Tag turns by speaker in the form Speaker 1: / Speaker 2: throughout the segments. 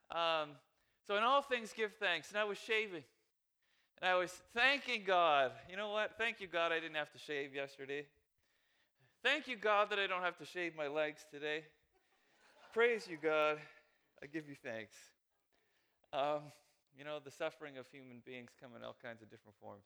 Speaker 1: Um, so in all things give thanks. And I was shaving. And I was thanking God. You know what? Thank you, God, I didn't have to shave yesterday. Thank you, God, that I don't have to shave my legs today. Praise you, God. I give you thanks. Um, the suffering of human beings come in all kinds of different forms.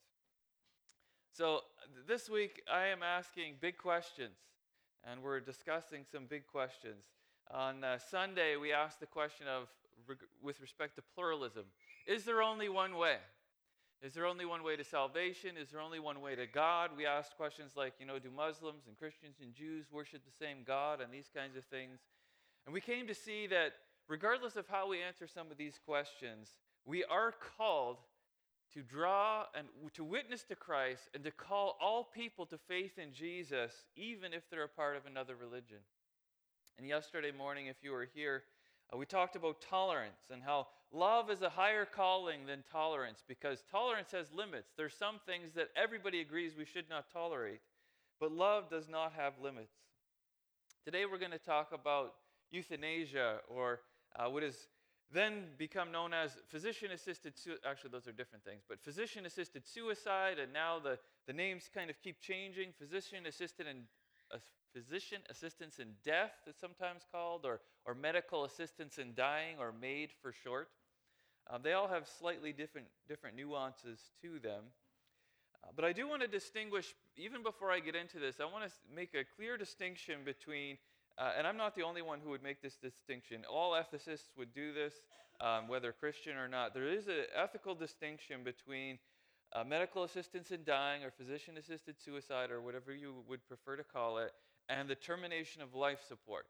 Speaker 1: So this week, I am asking big questions, and we're discussing some big questions. On Sunday, we asked the question of, with respect to pluralism, is there only one way? Is there only one way to salvation? Is there only one way to God? We asked questions like, do Muslims and Christians and Jews worship the same God and these kinds of things? And we came to see that regardless of how we answer some of these questions, we are called to draw and to witness to Christ and to call all people to faith in Jesus, even if they're a part of another religion. And yesterday morning, if you were here, we talked about tolerance and how love is a higher calling than tolerance because tolerance has limits. There's some things that everybody agrees we should not tolerate, but love does not have limits. Today we're going to talk about euthanasia, or what has then become known as physician-assisted suicide. Actually, those are different things, but physician-assisted suicide, and now the names kind of keep changing. Physician assistance in death, it's sometimes called, or medical assistance in dying, or MAID for short. They all have slightly different nuances to them. But I do want to distinguish, even before I get into this, I want to make a clear distinction between, and I'm not the only one who would make this distinction. All ethicists would do this, whether Christian or not. There is an ethical distinction between medical assistance in dying, or physician-assisted suicide, or whatever you would prefer to call it, and the termination of life support.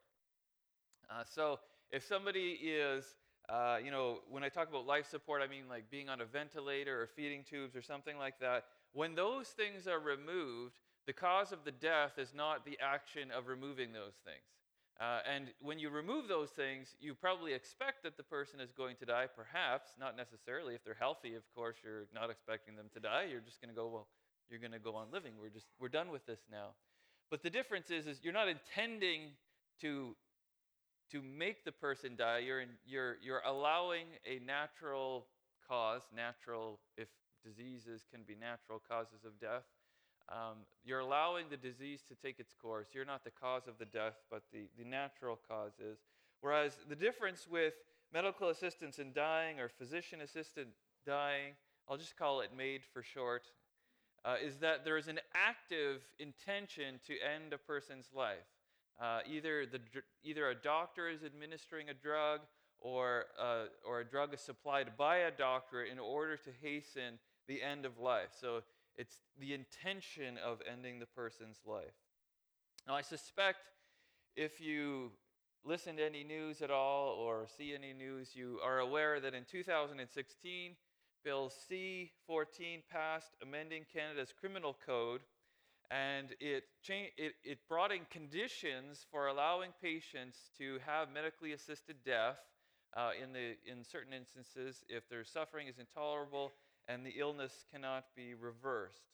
Speaker 1: So if somebody is, when I talk about life support, I mean like being on a ventilator or feeding tubes or something like that. When those things are removed, the cause of the death is not the action of removing those things. And when you remove those things, you probably expect that the person is going to die, perhaps, not necessarily. If they're healthy, of course, you're not expecting them to die. You're just going to go, well, you're going to go on living. We're done with this now. But the difference is you're not intending to make the person die. You're allowing a natural cause, if diseases can be natural causes of death. You're allowing the disease to take its course. You're not the cause of the death, but the natural cause is. Whereas the difference with medical assistance in dying, or physician-assisted dying, I'll just call it MAID for short, is that there is an active intention to end a person's life. Either a doctor is administering a drug, or a drug is supplied by a doctor in order to hasten the end of life. So it's the intention of ending the person's life. Now, I suspect if you listen to any news at all or see any news, you are aware that in 2016, Bill C-14 passed, amending Canada's criminal code, and it brought in conditions for allowing patients to have medically assisted death in certain instances if their suffering is intolerable and the illness cannot be reversed.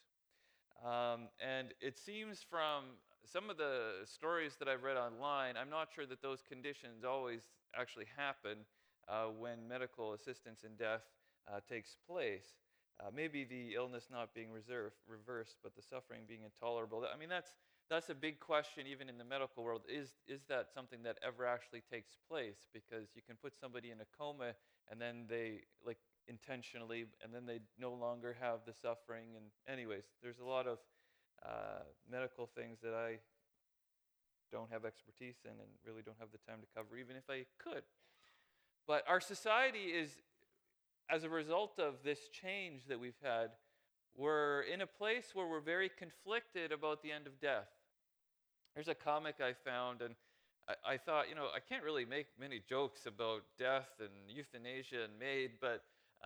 Speaker 1: And it seems from some of the stories that I've read online, I'm not sure that those conditions always actually happen when medical assistance in death takes place. Maybe the illness not being reversed, but the suffering being intolerable. I mean, that's a big question even in the medical world. Is that something that ever actually takes place? Because you can put somebody in a coma and then they, like, intentionally, and then they no longer have the suffering. And anyways, there's a lot of medical things that I don't have expertise in and really don't have the time to cover, even if I could. But our society is, as a result of this change that we've had, we're in a place where we're very conflicted about the end of death. There's a comic I found, and I thought, I can't really make many jokes about death and euthanasia and MAID, but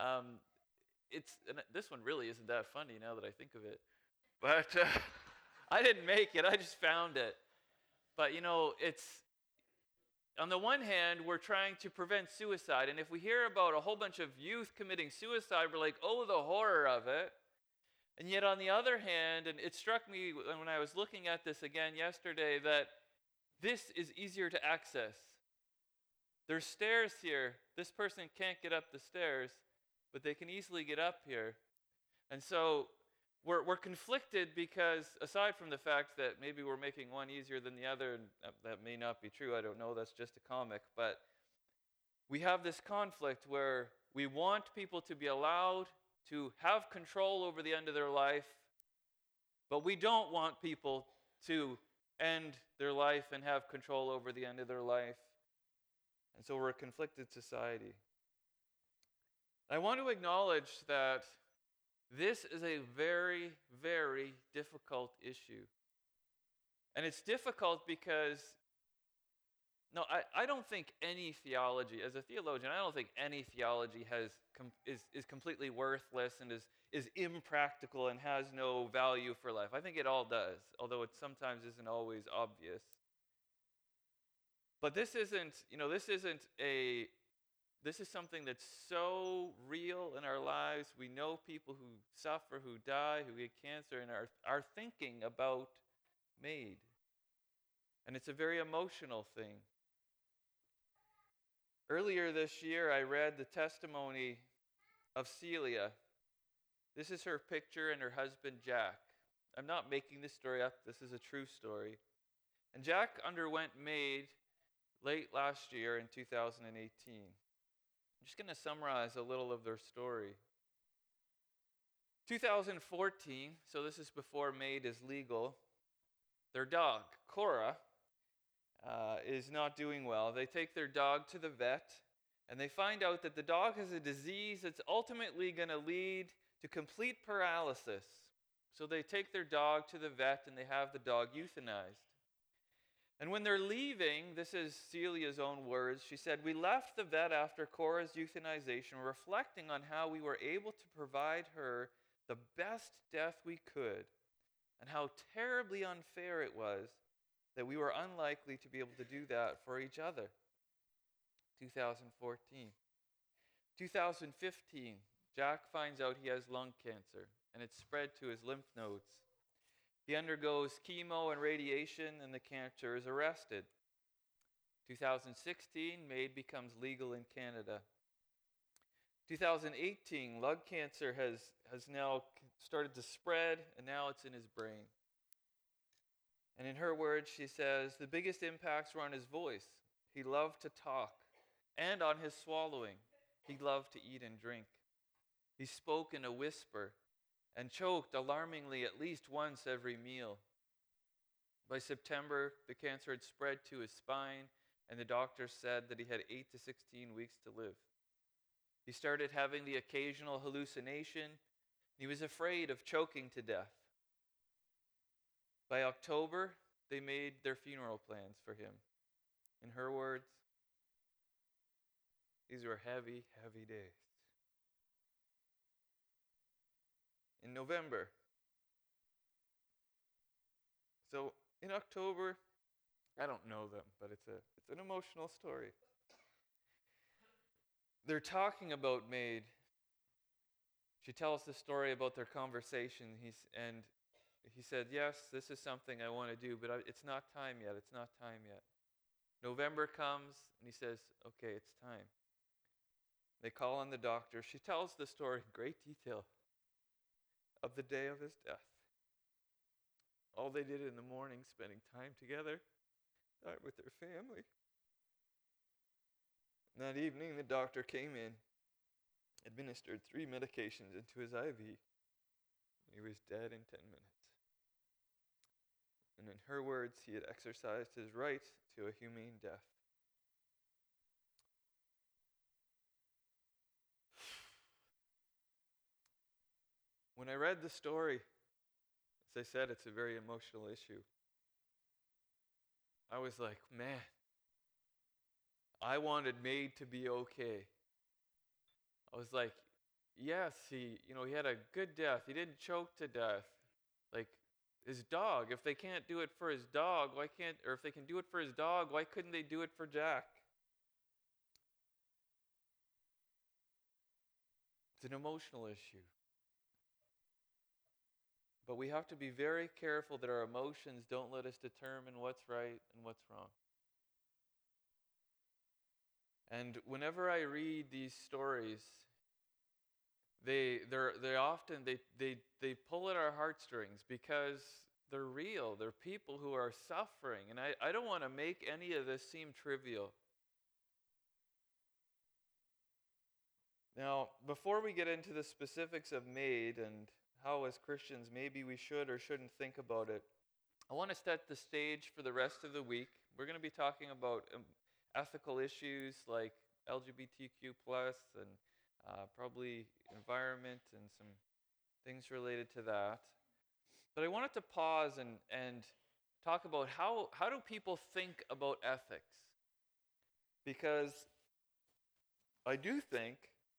Speaker 1: this one really isn't that funny now that I think of it. But I didn't make it, I just found it. But it's, on the one hand, we're trying to prevent suicide, and if we hear about a whole bunch of youth committing suicide, we're like, oh, the horror of it. And yet on the other hand, and it struck me when I was looking at this again yesterday, that this is easier to access. There's stairs here. This person can't get up the stairs, but they can easily get up here. And so we're conflicted because, aside from the fact that maybe we're making one easier than the other, and that may not be true, I don't know, that's just a comic, but we have this conflict where we want people to be allowed to have control over the end of their life, but we don't want people to end their life and have control over the end of their life. And so we're a conflicted society. I want to acknowledge that this is a very, very difficult issue. And it's difficult because, no, I don't think any theology, as a theologian, I don't think any theology is completely worthless and is impractical and has no value for life. I think it all does, although it sometimes isn't always obvious. But this is something that's so real in our lives. We know people who suffer, who die, who get cancer, and are thinking about MAID. And it's a very emotional thing. Earlier this year, I read the testimony of Celia. This is her picture and her husband, Jack. I'm not making this story up. This is a true story. And Jack underwent MAID late last year in 2018. I'm just going to summarize a little of their story. 2014, so this is before MAID is legal, their dog, Cora, is not doing well. They take their dog to the vet, and they find out that the dog has a disease that's ultimately going to lead to complete paralysis. So they take their dog to the vet, and they have the dog euthanized. And when they're leaving, this is Celia's own words, she said, "We left the vet after Cora's euthanization, reflecting on how we were able to provide her the best death we could, and how terribly unfair it was that we were unlikely to be able to do that for each other." 2014. 2015, Jack finds out he has lung cancer, and it's spread to his lymph nodes. He undergoes chemo and radiation, and the cancer is arrested. 2016, MAID becomes legal in Canada. 2018, lung cancer has now started to spread, and now it's in his brain. And in her words, she says, "The biggest impacts were on his voice. He loved to talk, and on his swallowing. He loved to eat and drink. He spoke in a whisper and choked alarmingly at least once every meal. By September, the cancer had spread to his spine, and the doctors said that he had 8 to 16 weeks to live. He started having the occasional hallucination. He was afraid of choking to death. By October, they made their funeral plans for him. In her words, these were heavy, heavy days. In November. So in October, I don't know them, but it's an emotional story. They're talking about MAID. She tells the story about their conversation. He said, "Yes, this is something I want to do, but it's not time yet. It's not time yet." November comes, and he says, "Okay, it's time." They call on the doctor. She tells the story in great detail of the day of his death. All they did in the morning, spending time together, time with their family. And that evening, the doctor came in, administered 3 medications into his IV, and he was dead in 10 minutes. And in her words, he had exercised his right to a humane death. When I read the story, as I said, it's a very emotional issue. I was like, man, I wanted MAID to be okay. I was like, yes, he had a good death. He didn't choke to death. Like his dog, if they can't do it for his dog, if they can do it for his dog, why couldn't they do it for Jack? It's an emotional issue. But we have to be very careful that our emotions don't let us determine what's right and what's wrong. And whenever I read these stories, they often they pull at our heartstrings because they're real. They're people who are suffering. And I don't want to make any of this seem trivial. Now, before we get into the specifics of MAID and how as Christians maybe we should or shouldn't think about it, I want to set the stage for the rest of the week. We're going to be talking about ethical issues like LGBTQ plus and probably environment and some things related to that. But I wanted to pause and talk about how do people think about ethics? Because I do think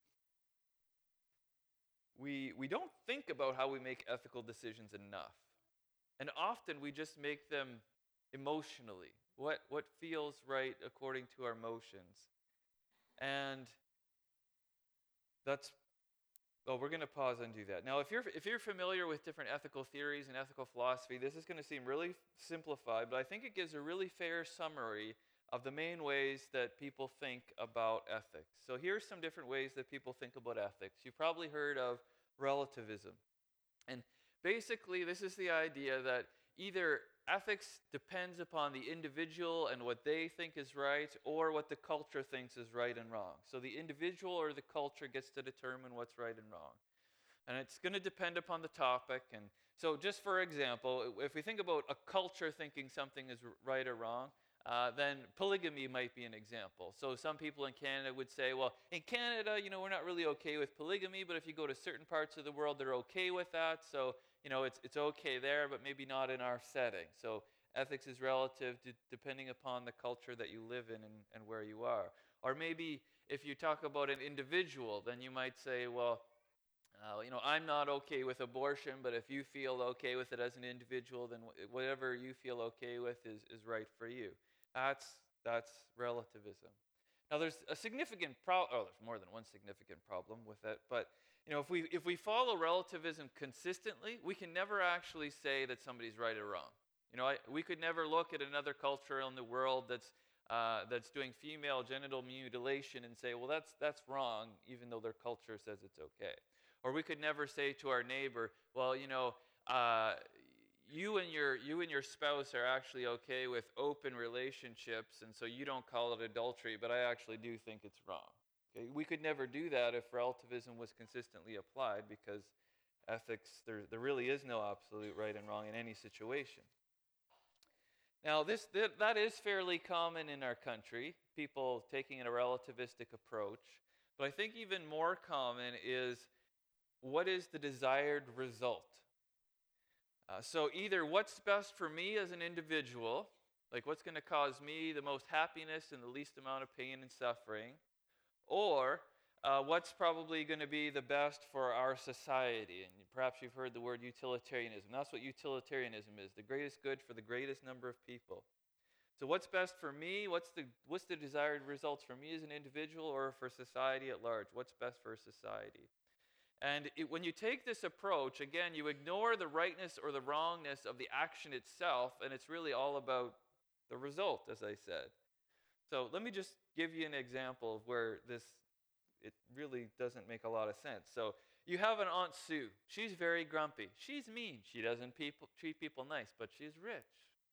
Speaker 1: we don't think about how we make ethical decisions enough. And often we just make them emotionally. What feels right according to our emotions. And we're going to pause and do that. Now, if you're familiar with different ethical theories and ethical philosophy, this is going to seem really simplified, but I think it gives a really fair summary of the main ways that people think about ethics. So here's some different ways that people think about ethics. You've probably heard of relativism. And basically, this is the idea that either ethics depends upon the individual and what they think is right, or what the culture thinks is right and wrong. So the individual or the culture gets to determine what's right and wrong. And it's going to depend upon the topic. And so just for example, if we think about a culture thinking something is right or wrong, then polygamy might be an example. So some people in Canada would say, well, in Canada, we're not really okay with polygamy, but if you go to certain parts of the world, they're okay with that. So, it's okay there, but maybe not in our setting. So ethics is relative depending upon the culture that you live in and where you are. Or maybe if you talk about an individual, then you might say, well, I'm not okay with abortion, but if you feel okay with it as an individual, then whatever you feel okay with is right for you. That's relativism. Now, there's a significant there's more than one significant problem with it, but if we follow relativism consistently, we can never actually say that somebody's right or wrong. We could never look at another culture in the world that's doing female genital mutilation and say, well, that's wrong, even though their culture says it's okay. Or we could never say to our neighbor, well, you and your spouse are actually okay with open relationships, and so you don't call it adultery, but I actually do think it's wrong. Okay? We could never do that if relativism was consistently applied, because ethics, there really is no absolute right and wrong in any situation. Now, that is fairly common in our country, people taking a relativistic approach. But I think even more common is, what is the desired result? So either what's best for me as an individual, like what's going to cause me the most happiness and the least amount of pain and suffering, or what's probably going to be the best for our society. And perhaps you've heard the word utilitarianism. That's what utilitarianism is, the greatest good for the greatest number of people. So what's best for me? What's the desired results for me as an individual or for society at large? What's best for society? And when you take this approach, again, you ignore the rightness or the wrongness of the action itself, and it's really all about the result, as I said. So let me just give you an example of where it really doesn't make a lot of sense. So you have an Aunt Sue. She's very grumpy. She's mean. She doesn't treat people nice, but she's rich.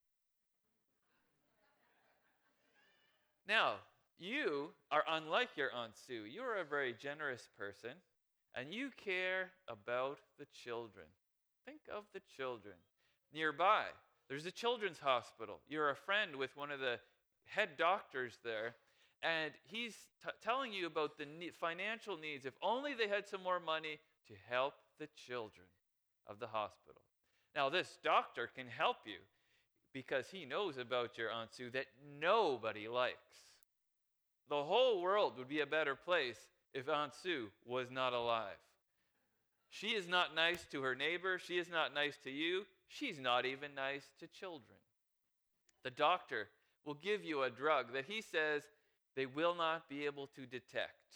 Speaker 1: Now, you are unlike your Aunt Sue. You are a very generous person, and you care about the children. Think of the children. Nearby, there's a children's hospital. You're a friend with one of the head doctors there, and he's telling you about the financial needs. If only they had some more money to help the children of the hospital. Now, this doctor can help you because he knows about your Aunt Sue that nobody likes. The whole world would be a better place if Aunt Sue was not alive. She is not nice to her neighbor. She is not nice to you. She's not even nice to children. The doctor will give you a drug that he says they will not be able to detect.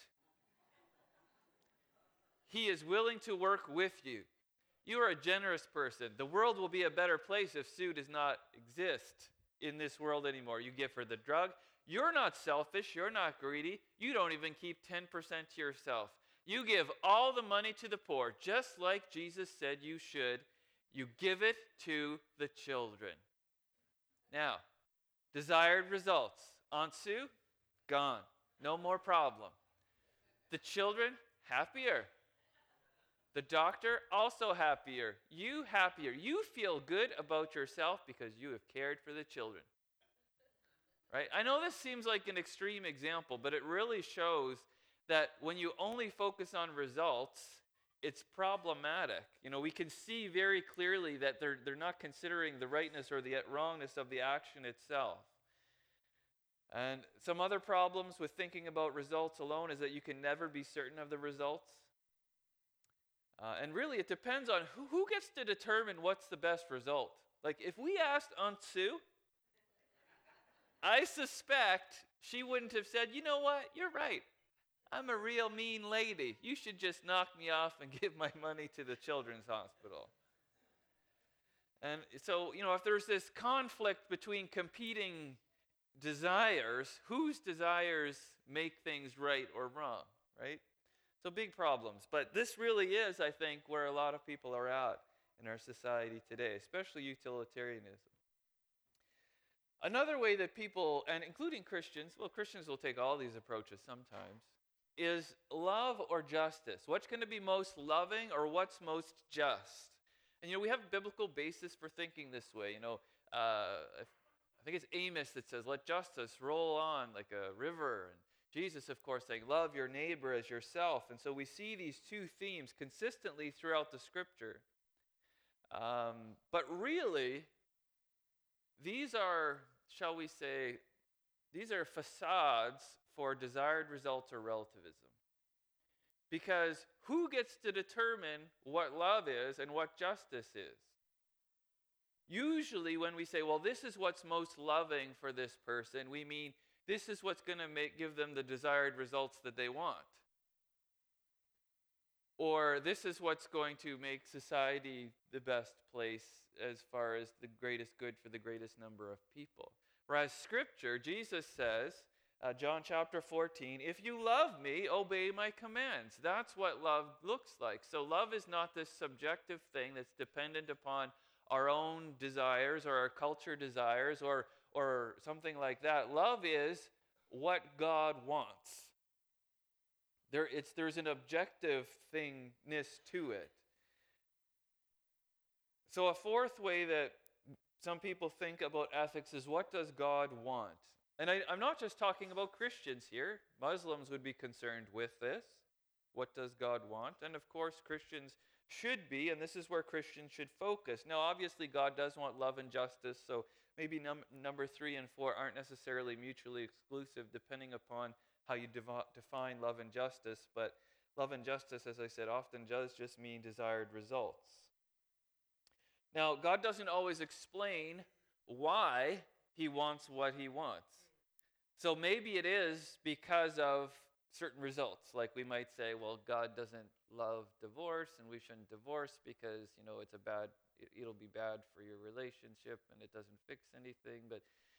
Speaker 1: He is willing to work with you. You are a generous person. The world will be a better place if Sue does not exist in this world anymore. You give her the drug, You're not selfish. You're not greedy. You don't even keep 10% to yourself. You give all the money to the poor, just like Jesus said you should. You give it to the children. Now, desired results. Aunt Sue, gone. No more problem. The children, happier. The doctor, also happier. You happier. You feel good about yourself because you have cared for the children. Right? I know this seems like an extreme example, but it really shows that when you only focus on results, it's problematic. We can see very clearly that they're not considering the rightness or the wrongness of the action itself. And some other problems with thinking about results alone is that you can never be certain of the results. And really, it depends on who gets to determine what's the best result. Like, if we asked Aunt Sue, I suspect she wouldn't have said, you know what, you're right. I'm a real mean lady. You should just knock me off and give my money to the children's hospital. And so, if there's this conflict between competing desires, whose desires make things right or wrong, right? So big problems. But this really is, I think, where a lot of people are at in our society today, especially utilitarianism. Another way that people, and including Christians, well, Christians will take all these approaches sometimes, is love or justice. What's going to be most loving or what's most just? And we have a biblical basis for thinking this way. I think it's Amos that says, let justice roll on like a river. And Jesus, of course, saying, love your neighbor as yourself. And so we see these two themes consistently throughout the scripture. But really, these are, shall we say, these are facades for desired results or relativism. Because who gets to determine what love is and what justice is? Usually when we say, well, this is what's most loving for this person, we mean this is what's going to give them the desired results that they want. Or this is what's going to make society the best place as far as the greatest good for the greatest number of people. Whereas Scripture, Jesus says, John chapter 14, if you love me, obey my commands. That's what love looks like. So love is not this subjective thing that's dependent upon our own desires or our culture desires or something like that. Love is what God wants. There's an objective thingness to it. So a fourth way that some people think about ethics is, what does God want? And I'm not just talking about Christians here. Muslims would be concerned with this. What does God want? And of course, Christians should be, and this is where Christians should focus. Now, obviously, God does want love and justice, so maybe number 3 and 4 aren't necessarily mutually exclusive, depending upon how you define love and justice. But love and justice, as I said, often does just mean desired results. Now, God doesn't always explain why he wants what he wants. So maybe it is because of certain results. Like we might say, well, God doesn't love divorce, and we shouldn't divorce because, it'll be bad for your relationship, and it doesn't fix anything. But,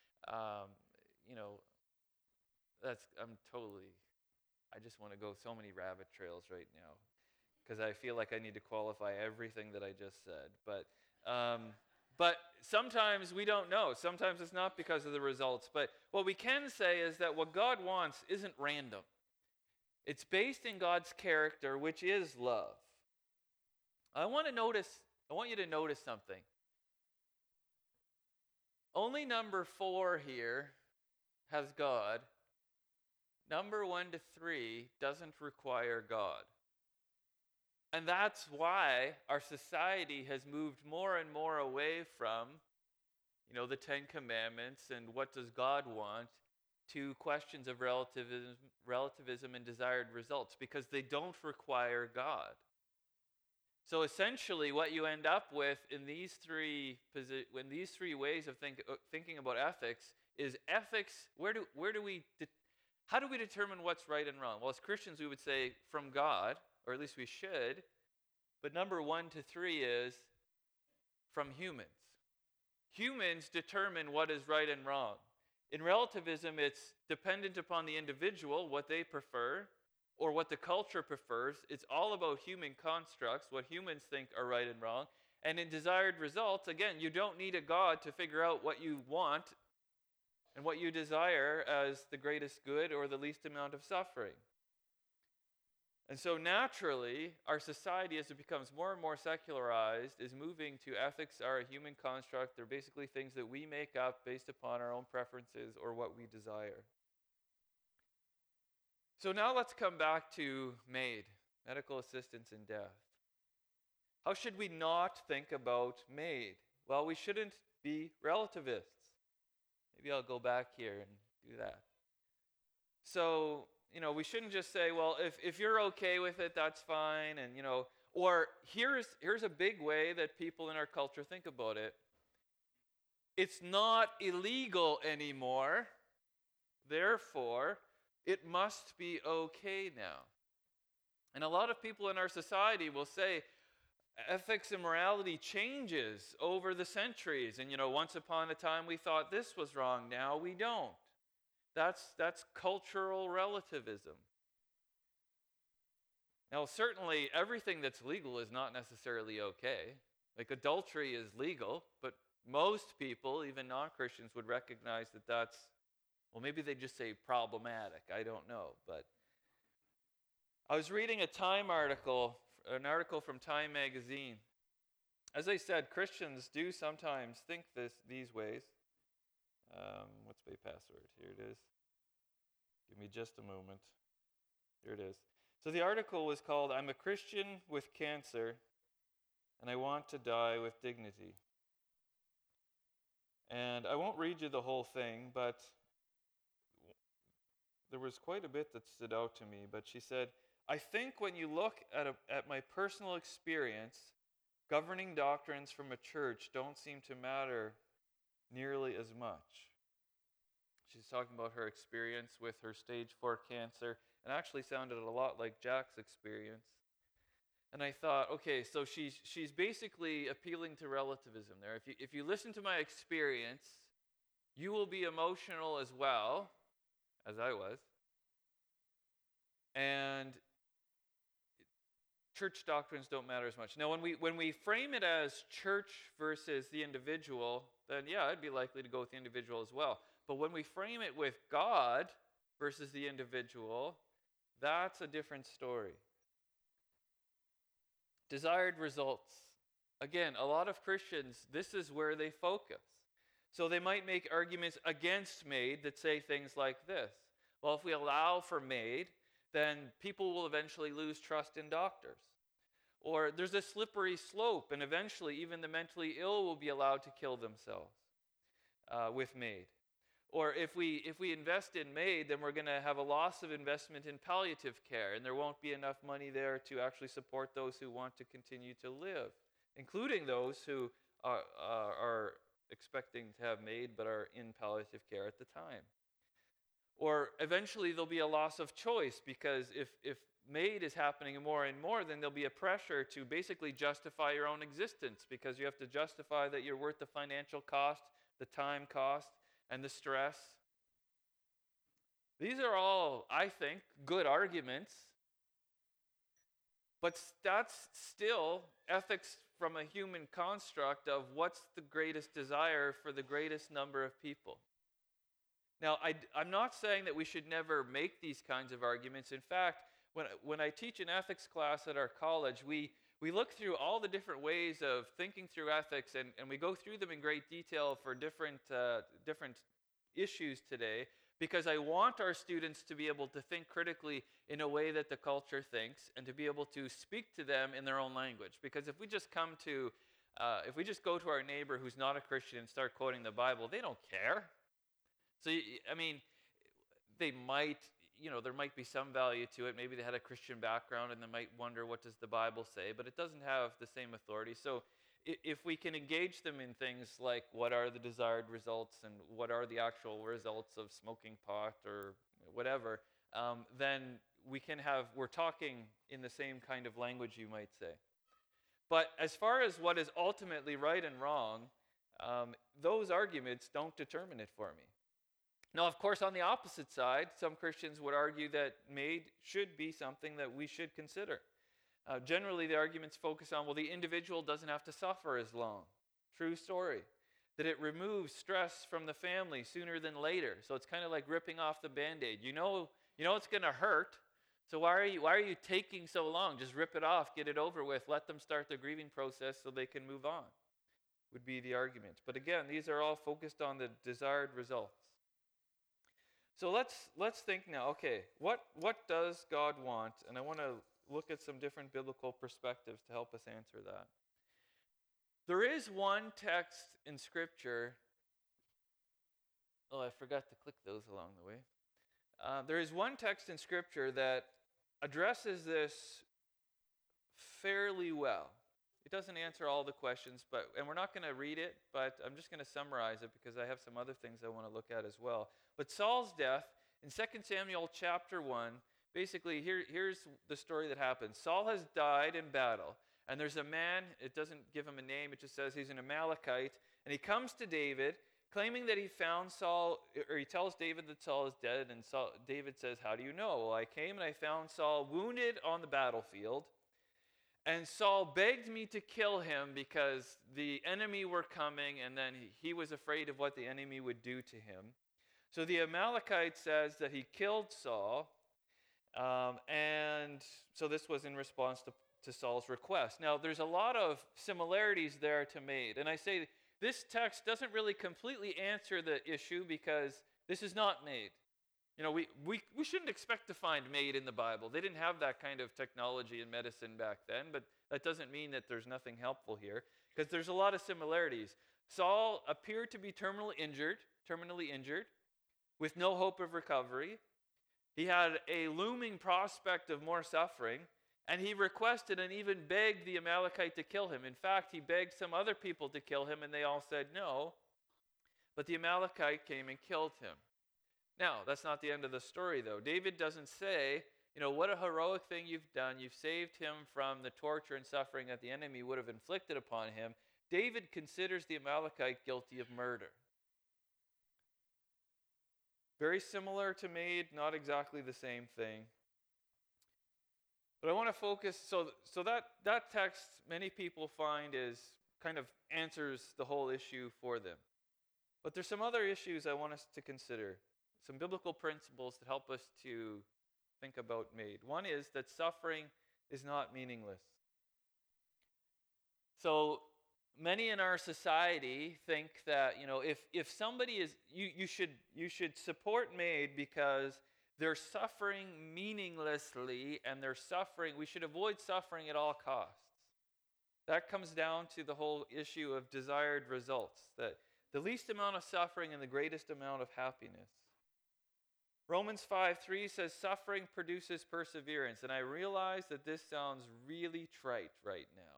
Speaker 1: I just want to go so many rabbit trails right now because I feel like I need to qualify everything that I just said. But sometimes we don't know. Sometimes it's not because of the results. But what we can say is that what God wants isn't random. It's based in God's character, which is love. I want you to notice something. Only number 4 here has God. Number 1 to 3 doesn't require God. And that's why our society has moved more and more away from, the 10 Commandments and what does God want, to questions of relativism and desired results, because they don't require God. So essentially what you end up with in these three ways of thinking about ethics is ethics, how do we determine what's right and wrong? Well, as Christians we would say from God, or at least we should, but number 1 to 3 is from humans. Humans determine what is right and wrong. In relativism, it's dependent upon the individual, what they prefer, or what the culture prefers. It's all about human constructs, what humans think are right and wrong. And in desired results, again, you don't need a God to figure out what you want and what you desire as the greatest good or the least amount of suffering. And so naturally, our society, as it becomes more and more secularized, is moving to ethics are a human construct. They're basically things that we make up based upon our own preferences or what we desire. So now let's come back to MAID, medical assistance in death. How should we not think about MAID? Well, we shouldn't be relativists. Maybe I'll go back here and do that. So, we shouldn't just say, well, if you're okay with it, that's fine. And, or here's a big way that people in our culture think about it. It's not illegal anymore. Therefore, it must be okay now. And a lot of people in our society will say, ethics and morality changes over the centuries. And, once upon a time we thought this was wrong. Now we don't. That's cultural relativism. Now, certainly everything that's legal is not necessarily okay. Like adultery is legal, but most people, even non-Christians, would recognize that that's, well, maybe they just say problematic. I don't know. But I was reading an article from Time magazine. As I said, Christians do sometimes think these ways. What's my password? Here it is. Give me just a moment. Here it is. So the article was called, "I'm a Christian with cancer, and I want to die with dignity." And I won't read you the whole thing, but there was quite a bit that stood out to me. But she said, "I think when you look at my personal experience, governing doctrines from a church don't seem to matter nearly as much." She's talking about her experience with her stage 4 cancer, and actually sounded a lot like Jack's experience. And I thought, okay, so she's basically appealing to relativism there. If you listen to my experience, you will be emotional as well, as I was. And church doctrines don't matter as much. Now, when we frame it as church versus the individual, then yeah, I'd be likely to go with the individual as well. But when we frame it with God versus the individual, that's a different story. Desired results. Again, a lot of Christians, this is where they focus. So they might make arguments against MAID that say things like this. Well, if we allow for MAID, then people will eventually lose trust in doctors. Or there's a slippery slope, and eventually even the mentally ill will be allowed to kill themselves with MAID. Or if we invest in MAID, then we're going to have a loss of investment in palliative care, and there won't be enough money there to actually support those who want to continue to live, including those who are expecting to have MAID but are in palliative care at the time. Or eventually there'll be a loss of choice, because if MAID is happening more and more, then there'll be a pressure to basically justify your own existence, because you have to justify that you're worth the financial cost, the time cost, and the stress. These are all, I think, good arguments, but that's still ethics from a human construct of what's the greatest desire for the greatest number of people. Now, I'm not saying that we should never make these kinds of arguments. In fact, when I teach an ethics class at our college, we look through all the different ways of thinking through ethics, and we go through them in great detail for different issues today, because I want our students to be able to think critically in a way that the culture thinks, and to be able to speak to them in their own language. Because if we just go to our neighbor who's not a Christian and start quoting the Bible, they don't care. So, I mean, they might, there might be some value to it. Maybe they had a Christian background and they might wonder, what does the Bible say? But it doesn't have the same authority. So if we can engage them in things like what are the desired results and what are the actual results of smoking pot or whatever, then we're talking in the same kind of language, you might say. But as far as what is ultimately right and wrong, those arguments don't determine it for me. Now, of course, on the opposite side, some Christians would argue that made should be something that we should consider. Generally, the arguments focus on, well, the individual doesn't have to suffer as long. True story. That it removes stress from the family sooner than later. So it's kind of like ripping off the Band-Aid. You know it's going to hurt. So why are you taking so long? Just rip it off, get it over with. Let them start the grieving process so they can move on. Would be the argument. But again, these are all focused on the desired results. So let's think now. Okay, what does God want? And I want to look at some different biblical perspectives to help us answer that. There is one text in Scripture. Oh, I forgot to click those along the way. There is one text in Scripture that addresses this fairly well. It doesn't answer all the questions, and we're not going to read it, but I'm just going to summarize it because I have some other things I want to look at as well. But Saul's death, in 2 Samuel chapter 1, basically here's the story that happens. Saul has died in battle, and there's a man, it doesn't give him a name, it just says he's an Amalekite, and he comes to David, claiming that he found Saul, or he tells David that Saul is dead, and David says, how do you know? Well, I came and I found Saul wounded on the battlefield, and Saul begged me to kill him because the enemy were coming, and then he was afraid of what the enemy would do to him. So the Amalekite says that he killed Saul, and so this was in response to Saul's request. Now, there's a lot of similarities there to Made, and I say this text doesn't really completely answer the issue because this is not Made. You know, we shouldn't expect to find Made in the Bible. They didn't have that kind of technology in medicine back then, but that doesn't mean that there's nothing helpful here because there's a lot of similarities. Saul appeared to be terminally injured, with no hope of recovery. He had a looming prospect of more suffering, and he requested and even begged the Amalekite to kill him. In fact, he begged some other people to kill him, and they all said no. But the Amalekite came and killed him. Now, that's not the end of the story, though. David doesn't say, what a heroic thing you've done. You've saved him from the torture and suffering that the enemy would have inflicted upon him. David considers the Amalekite guilty of murder. Very similar to Made, not exactly the same thing. But I want to focus, so that text many people find is kind of answers the whole issue for them. But there's some other issues I want us to consider, some biblical principles that help us to think about Made. One is that suffering is not meaningless. So many in our society think that, if somebody is, you should support Made because they're suffering meaninglessly and we should avoid suffering at all costs. That comes down to the whole issue of desired results, that the least amount of suffering and the greatest amount of happiness. Romans 5:3 says suffering produces perseverance, and I realize that this sounds really trite right now.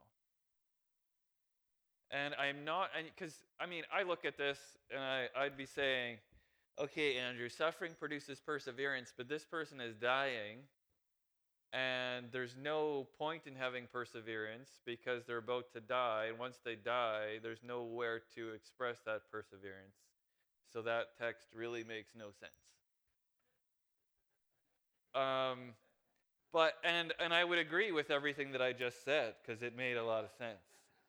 Speaker 1: And I'm not, because, I look at this and I'd be saying, okay, Andrew, suffering produces perseverance, but this person is dying, and there's no point in having perseverance because they're about to die, and once they die, there's nowhere to express that perseverance. So that text really makes no sense. And I would agree with everything that I just said because it made a lot of sense.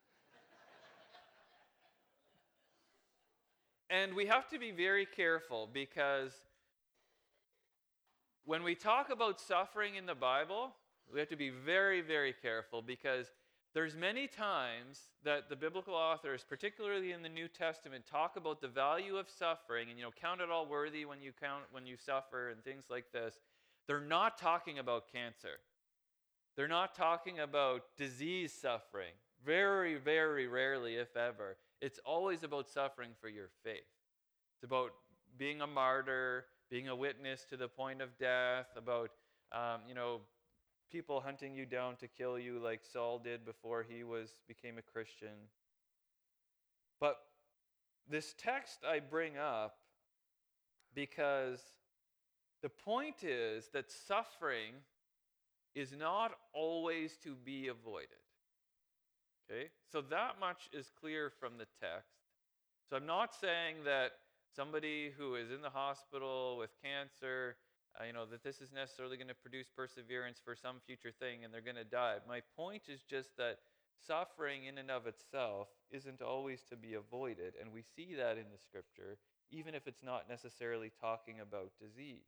Speaker 1: And we have to be very careful because when we talk about suffering in the Bible, we have to be very, very careful because there's many times that the biblical authors, particularly in the New Testament, talk about the value of suffering and, count it all worthy when you suffer and things like this. They're not talking about cancer. They're not talking about disease suffering. Very, very rarely, if ever. It's always about suffering for your faith. It's about being a martyr, being a witness to the point of death, about, people hunting you down to kill you like Saul did before he became a Christian. But this text I bring up because the point is that suffering is not always to be avoided. Okay? So that much is clear from the text. So I'm not saying that somebody who is in the hospital with cancer, that this is necessarily going to produce perseverance for some future thing and they're going to die. My point is just that suffering in and of itself isn't always to be avoided, and we see that in the scripture, even if it's not necessarily talking about disease.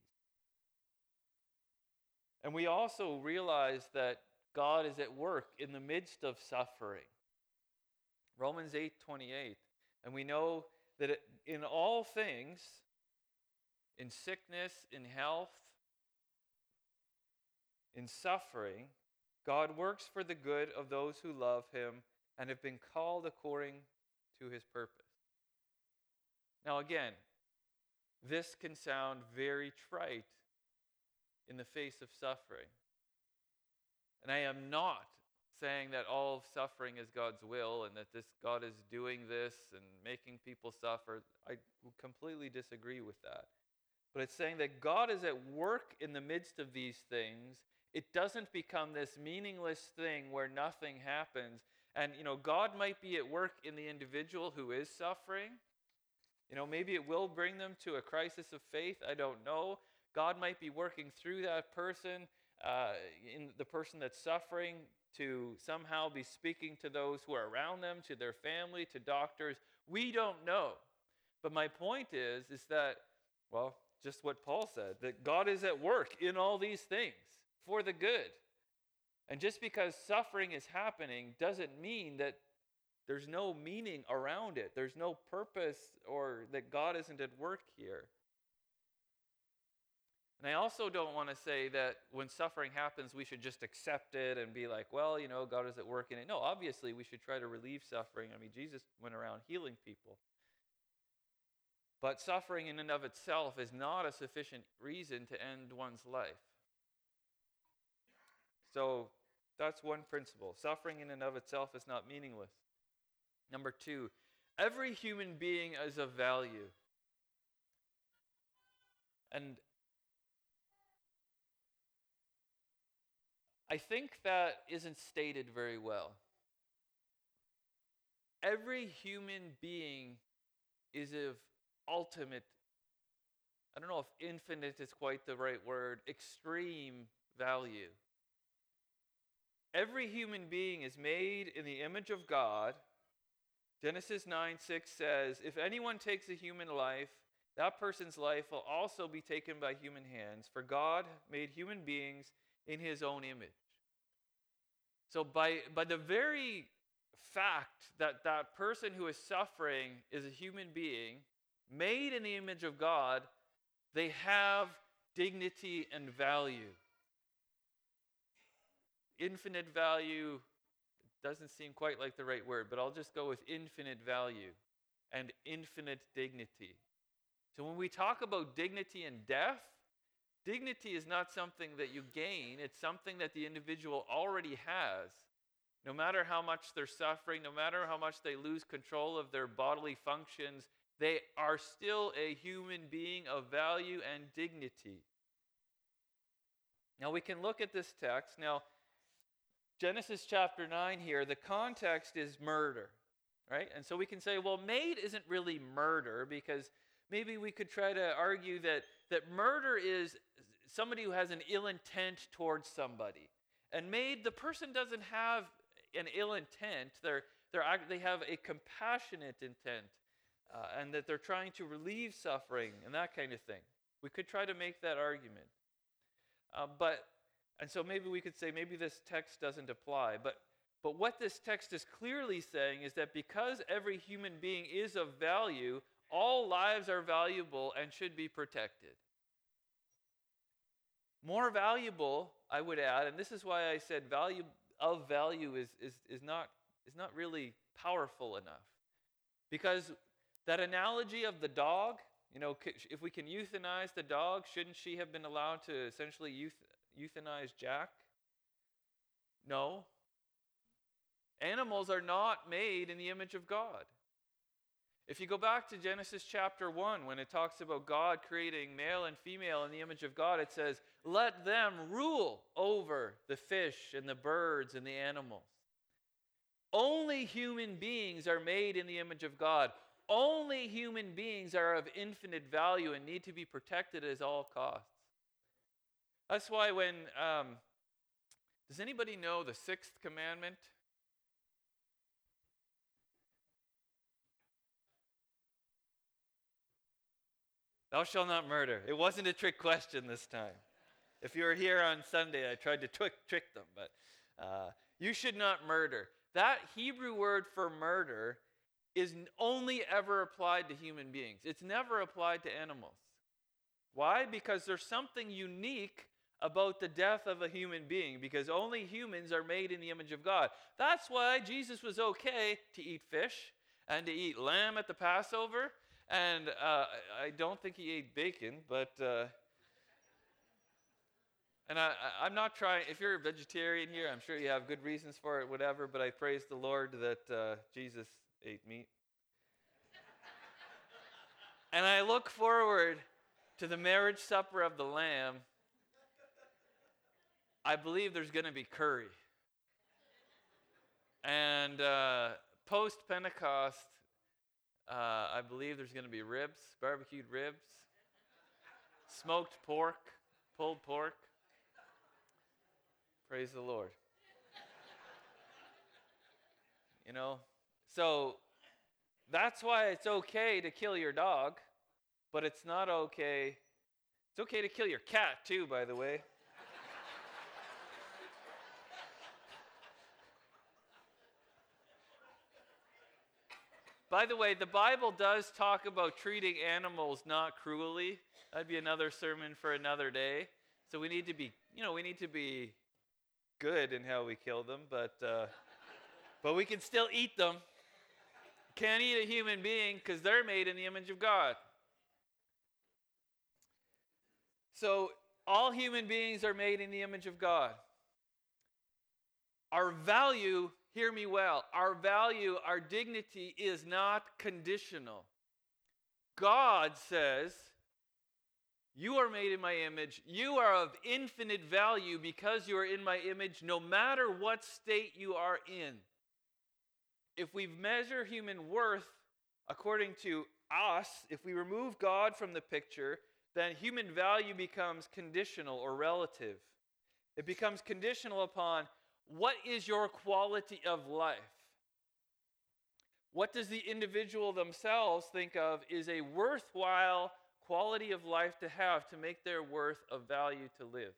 Speaker 1: And we also realize that God is at work in the midst of suffering. Romans 8:28. And we know that in all things, in sickness, in health, in suffering, God works for the good of those who love him and have been called according to his purpose. Now again, this can sound very trite in the face of suffering. And I am not saying that all of suffering is God's will and that God is doing this and making people suffer. I completely disagree with that. But it's saying that God is at work in the midst of these things. It doesn't become this meaningless thing where nothing happens. And, God might be at work in the individual who is suffering. Maybe it will bring them to a crisis of faith. I don't know. God might be working through that person, in the person that's suffering, to somehow be speaking to those who are around them, to their family, to doctors. We don't know. But my point is that, just what Paul said, that God is at work in all these things for the good. And just because suffering is happening doesn't mean that there's no meaning around it. There's no purpose, or that God isn't at work here. And I also don't want to say that when suffering happens, we should just accept it and be like, God is at work in it. No, obviously we should try to relieve suffering. Jesus went around healing people. But suffering in and of itself is not a sufficient reason to end one's life. So that's one principle. Suffering in and of itself is not meaningless. Number 2, every human being is of value. And I think that isn't stated very well. Every human being is of ultimate, I don't know if infinite is quite the right word, extreme value. Every human being is made in the image of God. Genesis 9:6 says, if anyone takes a human life, that person's life will also be taken by human hands, for God made human beings in his own image. So by the very fact that that person who is suffering is a human being, made in the image of God, they have dignity and value. Infinite value doesn't seem quite like the right word, but I'll just go with infinite value and infinite dignity. So when we talk about dignity and death, dignity is not something that you gain. It's something that the individual already has. No matter how much they're suffering, no matter how much they lose control of their bodily functions, they are still a human being of value and dignity. Now we can look at this text. Now, Genesis chapter 9 here, the context is murder, right? And so we can say, made isn't really murder, because maybe we could try to argue that murder is somebody who has an ill intent towards somebody. And made, the person doesn't have an ill intent. They have a compassionate intent, and that they're trying to relieve suffering and that kind of thing. We could try to make that argument. And so maybe we could say maybe this text doesn't apply. But what this text is clearly saying is that because every human being is of value, all lives are valuable and should be protected. More valuable, I would add, and this is why I said value is not really powerful enough. Because that analogy of the dog, if we can euthanize the dog, shouldn't she have been allowed to essentially euthanize Jack? No. Animals are not made in the image of God. If you go back to Genesis chapter 1, when it talks about God creating male and female in the image of God, it says, let them rule over the fish and the birds and the animals. Only human beings are made in the image of God. only human beings are of infinite value and need to be protected at all costs. That's why when, does anybody know the sixth commandment? Thou shalt not murder. It wasn't a trick question this time. If you were here on Sunday, I tried to trick them, but you should not murder. That Hebrew word for murder is only ever applied to human beings. It's never applied to animals. Why? Because there's something unique about the death of a human being, because only humans are made in the image of God. That's why Jesus was okay to eat fish and to eat lamb at the Passover, and I don't think he ate bacon, but and I'm not trying, if you're a vegetarian here, I'm sure you have good reasons for it, whatever, but I praise the Lord that Jesus ate meat. And I look forward to the marriage supper of the Lamb. I believe there's going to be curry. And post-Pentecost, I believe there's going to be ribs, barbecued ribs, smoked pork, pulled pork. Praise the Lord. You know, so that's why it's okay to kill your dog, but it's not okay. It's okay to kill your cat too, by the way. By the way, the Bible does talk about treating animals not cruelly. That'd be another sermon for another day. So we need to be, we need to be good in how we kill them, but we can still eat them. Can't eat a human being because they're made in the image of God. So all human beings are made in the image of God. Our value, hear me well, our value, our dignity is not conditional. God says, you are made in my image. You are of infinite value because you are in my image, no matter what state you are in. If we measure human worth according to us, if we remove God from the picture, then human value becomes conditional or relative. It becomes conditional upon what is your quality of life? What does the individual themselves think of is a worthwhile quality of life to have to make their worth of value to live?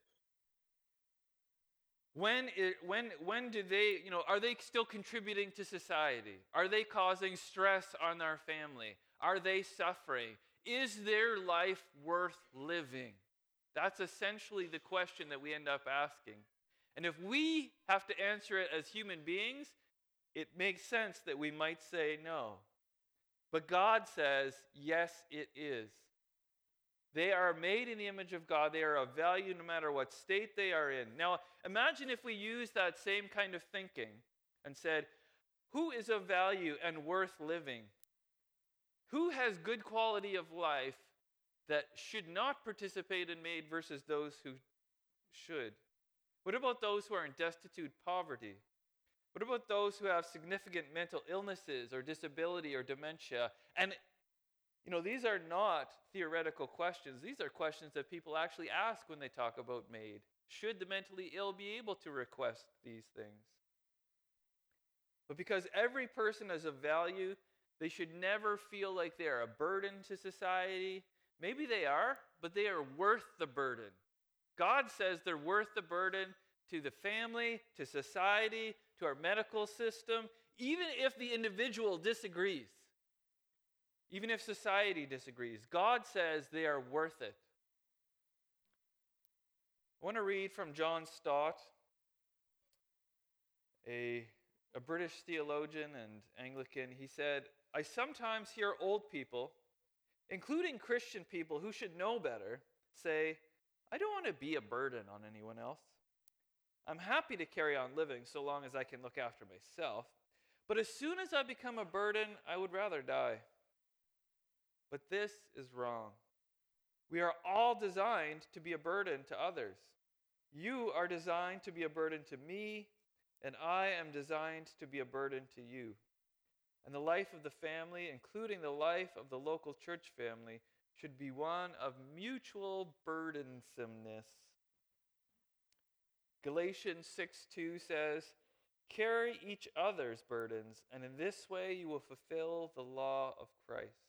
Speaker 1: When do they, are they still contributing to society? Are they causing stress on our family? Are they suffering? Is their life worth living? That's essentially the question that we end up asking. And if we have to answer it as human beings, it makes sense that we might say no. But God says, yes, it is. They are made in the image of God. They are of value no matter what state they are in. Now, imagine if we used that same kind of thinking and said, who is of value and worth living? Who has good quality of life that should not participate in MAID versus those who should? What about those who are in destitute poverty? What about those who have significant mental illnesses or disability or dementia? And these are not theoretical questions. These are questions that people actually ask when they talk about MAID. Should the mentally ill be able to request these things? But because every person has a value, they should never feel like they are a burden to society. Maybe they are, but they are worth the burden. God says they're worth the burden to the family, to society, to our medical system, even if the individual disagrees. Even if society disagrees, God says they are worth it. I want to read from John Stott, a British theologian and Anglican. He said, I sometimes hear old people, including Christian people who should know better, say, I don't want to be a burden on anyone else. I'm happy to carry on living so long as I can look after myself. But as soon as I become a burden, I would rather die. But this is wrong. We are all designed to be a burden to others. You are designed to be a burden to me, and I am designed to be a burden to you. And the life of the family, including the life of the local church family, should be one of mutual burdensomeness. Galatians 6:2 says, "Carry each other's burdens, and in this way you will fulfill the law of Christ."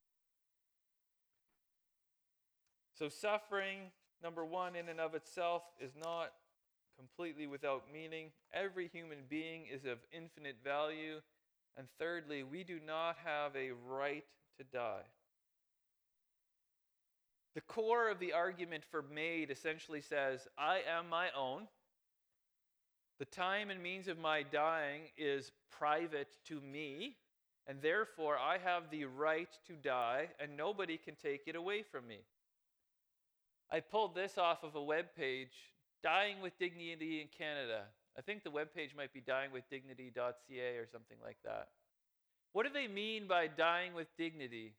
Speaker 1: So suffering, number one, in and of itself is not completely without meaning. Every human being is of infinite value. And thirdly, we do not have a right to die. The core of the argument for Made essentially says, I am my own. The time and means of my dying is private to me, and therefore I have the right to die, and nobody can take it away from me. I pulled this off of a webpage, Dying with Dignity in Canada. I think the webpage might be dyingwithdignity.ca or something like that. What do they mean by dying with dignity?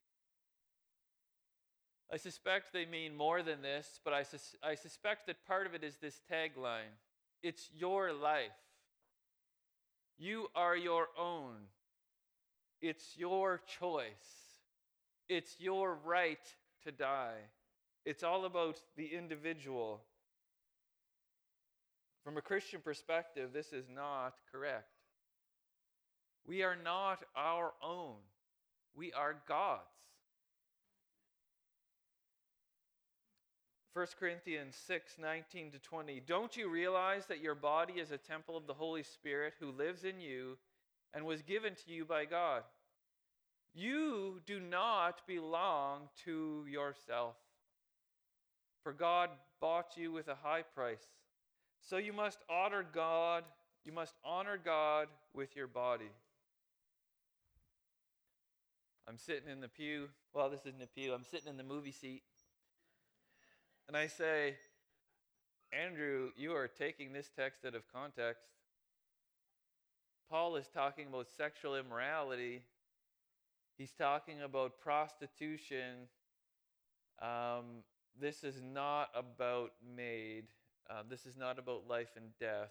Speaker 1: I suspect they mean more than this, but I suspect that part of it is this tagline. It's your life. You are your own. It's your choice. It's your right to die. It's all about the individual. From a Christian perspective, this is not correct. We are not our own. We are God's. 1 Corinthians 6:19-20. Don't you realize that your body is a temple of the Holy Spirit who lives in you and was given to you by God? You do not belong to yourself, for God bought you with a high price. So you must honor God. You must honor God with your body. I'm sitting in the pew. Well, this isn't a pew. I'm sitting in the movie seat. And I say, Andrew, you are taking this text out of context. Paul is talking about sexual immorality. He's talking about prostitution. This is not about Made. This is not about life and death.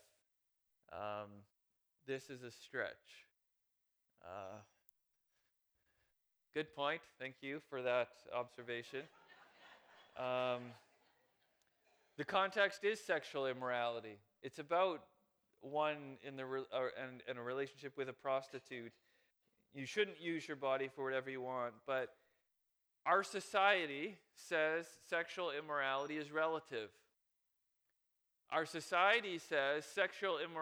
Speaker 1: This is a stretch. Good point. Thank you for that observation. The context is sexual immorality. It's about one in a relationship with a prostitute. You shouldn't use your body for whatever you want, but our society says sexual immorality is relative. Our society says sex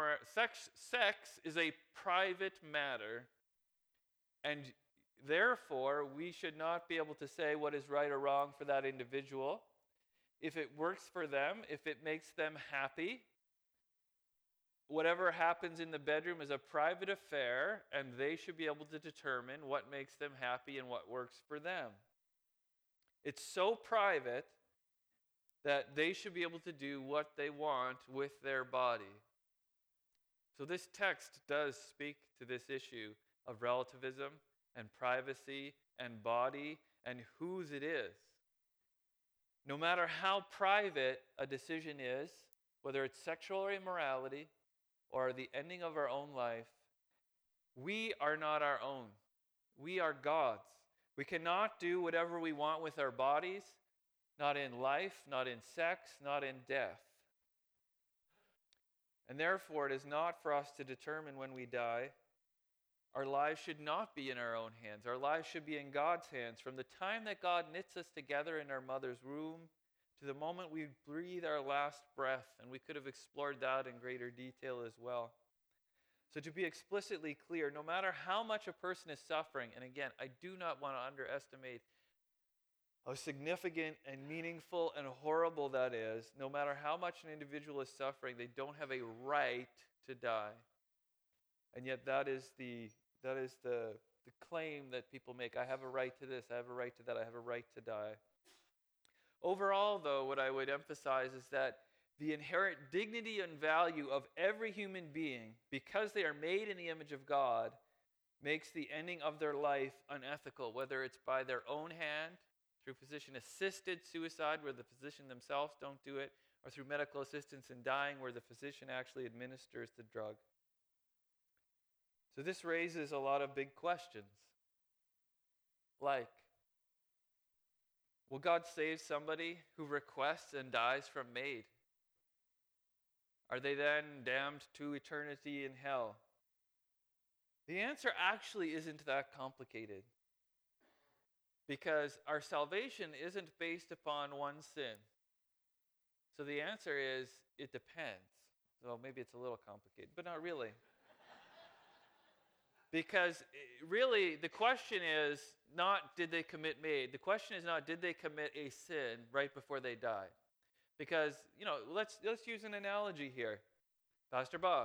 Speaker 1: is a private matter, and therefore we should not be able to say what is right or wrong for that individual. If it works for them, if it makes them happy, whatever happens in the bedroom is a private affair, and they should be able to determine what makes them happy and what works for them. It's so private that they should be able to do what they want with their body. So this text does speak to this issue of relativism and privacy and body and whose it is. No matter how private a decision is, whether it's sexual immorality or the ending of our own life, we are not our own. We are God's. We cannot do whatever we want with our bodies, not in life, not in sex, not in death. And therefore, it is not for us to determine when we die. Our lives should not be in our own hands. Our lives should be in God's hands. From the time that God knits us together in our mother's womb to the moment we breathe our last breath, and we could have explored that in greater detail as well. So to be explicitly clear, no matter how much a person is suffering, and again, I do not want to underestimate how significant and meaningful and horrible that is, no matter how much an individual is suffering, they don't have a right to die. And yet that is the claim that people make. I have a right to this, I have a right to that, I have a right to die. Overall, though, what I would emphasize is that the inherent dignity and value of every human being, because they are made in the image of God, makes the ending of their life unethical, whether it's by their own hand, through physician-assisted suicide, where the physician themselves don't do it, or through medical assistance in dying, where the physician actually administers the drug. So this raises a lot of big questions. Like, will God save somebody who requests and dies from MAID? Are they then damned to eternity in hell? The answer actually isn't that complicated, because our salvation isn't based upon one sin. So the answer is, it depends. So maybe it's a little complicated, but not really. Because really, the question is not, did they commit MAID? The question is not, did they commit a sin right before they died? Because, let's use an analogy here. Pastor Bob,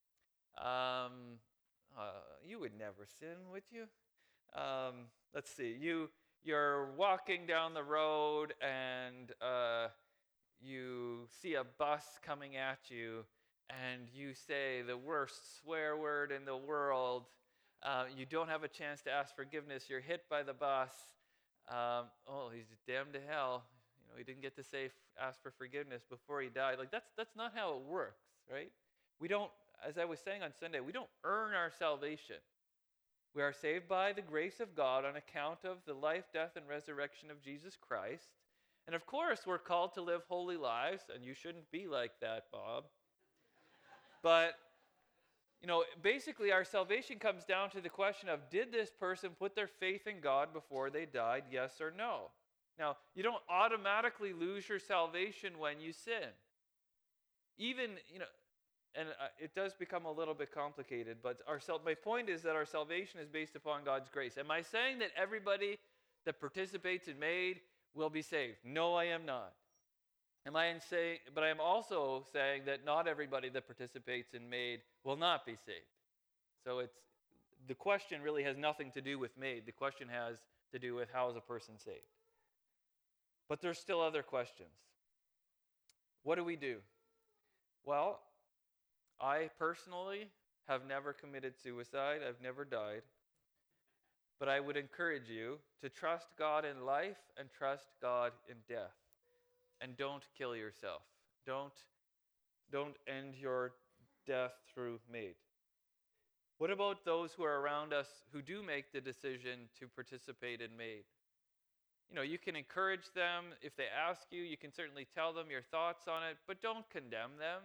Speaker 1: you would never sin, would you? Let's see. You're walking down the road and you see a bus coming at you, and you say the worst swear word in the world. You don't have a chance to ask forgiveness. You're hit by the bus. He's damned to hell. He didn't get to ask for forgiveness before he died. Like that's not how it works, right? We don't, as I was saying on Sunday, we don't earn our salvation. We are saved by the grace of God on account of the life, death, and resurrection of Jesus Christ. And of course, we're called to live holy lives, and you shouldn't be like that, Bob. But, basically our salvation comes down to the question of, did this person put their faith in God before they died, yes or no? Now, you don't automatically lose your salvation when you sin. Even, and it does become a little bit complicated, but my point is that our salvation is based upon God's grace. Am I saying that everybody that participates in MAID will be saved? No, I am not. But I am also saying that not everybody that participates in MAID will not be saved. So the question really has nothing to do with MAID. The question has to do with, how is a person saved? But there's still other questions. What do we do? Well, I personally have never committed suicide. I've never died. But I would encourage you to trust God in life and trust God in death. And don't kill yourself. Don't end your death through MAID. What about those who are around us who do make the decision to participate in MAID? You can encourage them. If they ask you, you can certainly tell them your thoughts on it, but don't condemn them.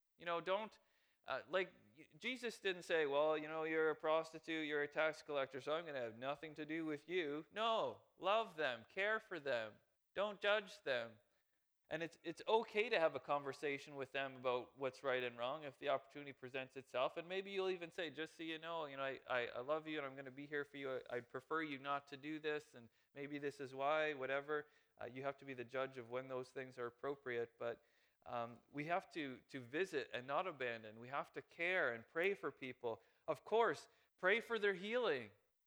Speaker 1: Jesus didn't say, well, you're a prostitute, you're a tax collector, so I'm going to have nothing to do with you. No, love them, care for them, don't judge them. And it's okay to have a conversation with them about what's right and wrong if the opportunity presents itself. And maybe you'll even say, just so you know, I love you and I'm going to be here for you. I'd prefer you not to do this, and maybe this is why, whatever. You have to be the judge of when those things are appropriate. But we have to visit and not abandon. We have to care and pray for people. Of course, pray for their healing.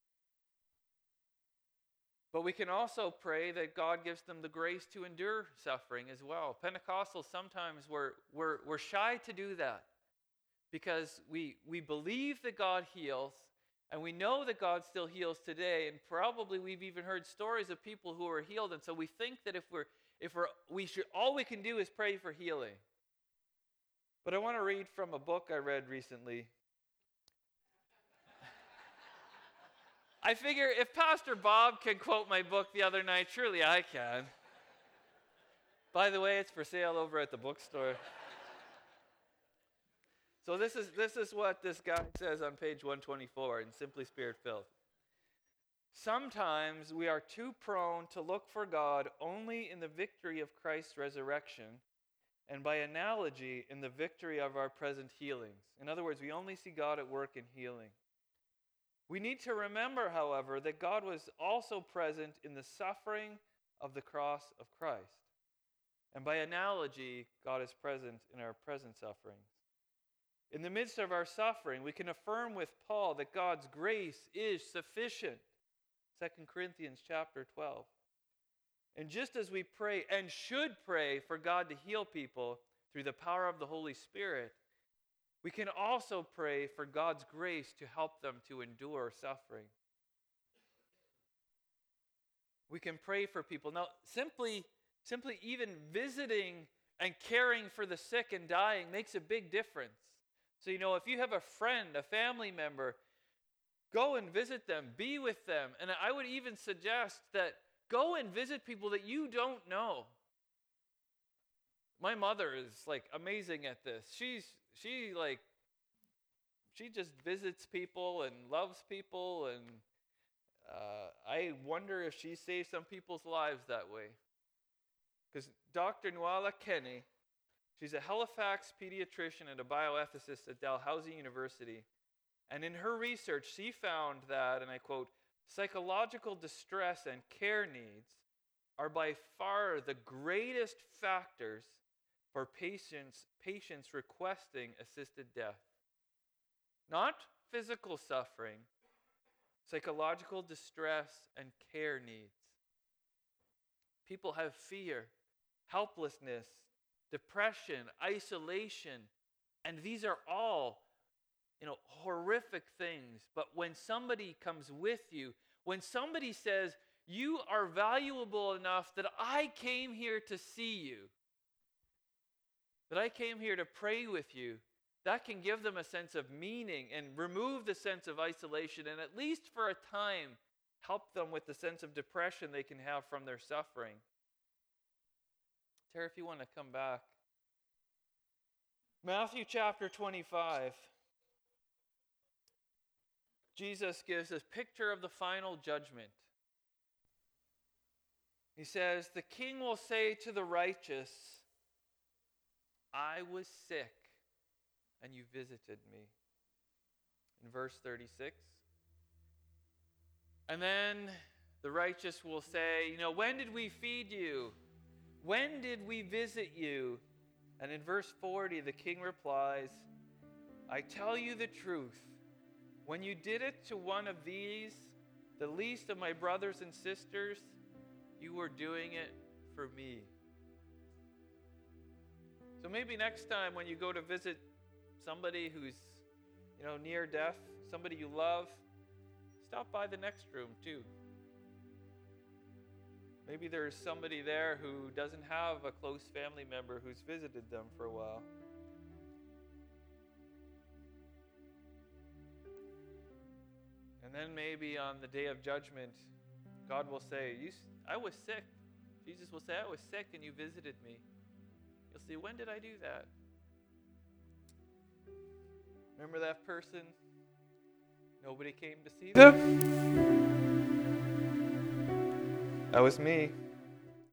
Speaker 1: But we can also pray that God gives them the grace to endure suffering as well. Pentecostals, sometimes we're shy to do that because we believe that God heals, and we know that God still heals today, and probably we've even heard stories of people who are healed, and so we think that all we can do is pray for healing. But I want to read from a book I read recently. I figure if Pastor Bob can quote my book the other night, surely I can. By the way, it's for sale over at the bookstore. So this is what this guy says on page 124 in Simply Spirit-Filled. Sometimes we are too prone to look for God only in the victory of Christ's resurrection, and by analogy, in the victory of our present healings. In other words, we only see God at work in healing. We need to remember, however, that God was also present in the suffering of the cross of Christ. And by analogy, God is present in our present sufferings. In the midst of our suffering, we can affirm with Paul that God's grace is sufficient. 2 Corinthians chapter 12. And just as we pray and should pray for God to heal people through the power of the Holy Spirit, we can also pray for God's grace to help them to endure suffering. We can pray for people. Now, simply even visiting and caring for the sick and dying makes a big difference. So, if you have a friend, a family member, Go and visit them. Be with them. And I would even suggest that go and visit people that you don't know. My mother is like amazing at this. She just visits people and loves people, and I wonder if she saved some people's lives that way. Because Dr. Nuala Kenny, she's a Halifax pediatrician and a bioethicist at Dalhousie University. And in her research, she found that, and I quote, psychological distress and care needs are by far the greatest factors for patients requesting assisted death. Not physical suffering, psychological distress and care needs. People have fear, helplessness, depression, isolation, and these are all, horrific things. But when somebody comes with you, when somebody says, you are valuable enough that I came here to see you, that I came here to pray with you, that can give them a sense of meaning and remove the sense of isolation, and at least for a time, help them with the sense of depression they can have from their suffering. Tara, if you want to come back. Matthew chapter 25. Jesus gives this picture of the final judgment. He says, the king will say to the righteous, I was sick, and you visited me. In verse 36. And then the righteous will say, when did we feed you? When did we visit you? And in verse 40, the king replies, I tell you the truth. When you did it to one of these, the least of my brothers and sisters, you were doing it for me. So maybe next time when you go to visit somebody who's, near death, somebody you love, stop by the next room too. Maybe there's somebody there who doesn't have a close family member who's visited them for a while. And then maybe on the day of judgment, God will say, I was sick. Jesus will say, I was sick and you visited me. You'll see, when did I do that? Remember that person? Nobody came to see them? That was me.